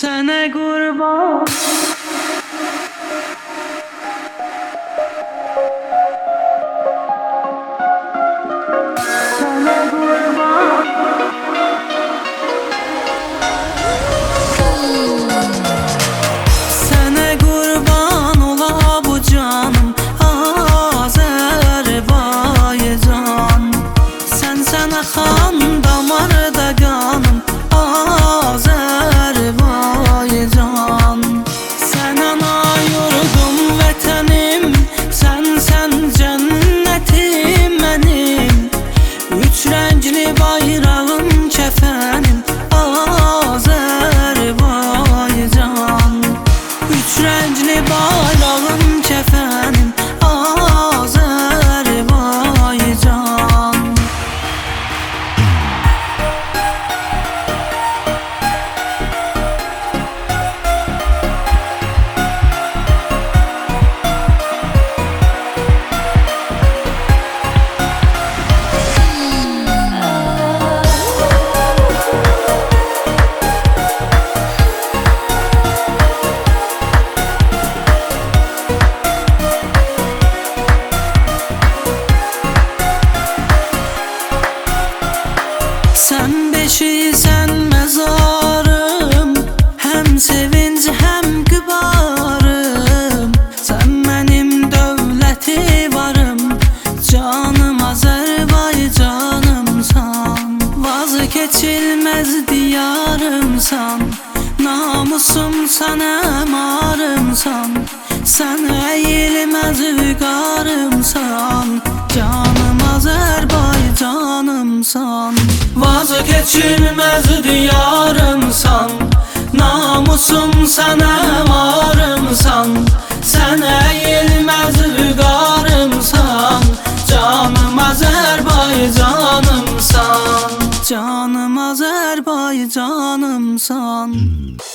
Sənə qurban. Sənə qurban. Sənə qurban ola bu canım Azərbaycan. Sən axan damarda qanım Azərbaycan. Sən ana yurdum vətənim, sən cənnətim mənim. Üç rəngli bayrağım kəfənim Azərbaycan. Üç rəngli bayrağım kəfənim Azərbaycan. Sən beşiksən məzarım, həm sevinc həm qübarım. Sən mənim dövləti varım, canım Azərbaycanımsan. Vazkeçilməz diyarımsan, namusumsan, əmarımsan. Sən əyilməz vüqarımsan, canım Azərbaycanımsan. Vazkeçilməz diyarımsan, namusumsan, əmarımsan. Sən əyilməz vüqarımsan, canım Azərbaycanımsan. Canım Azərbaycanımsan.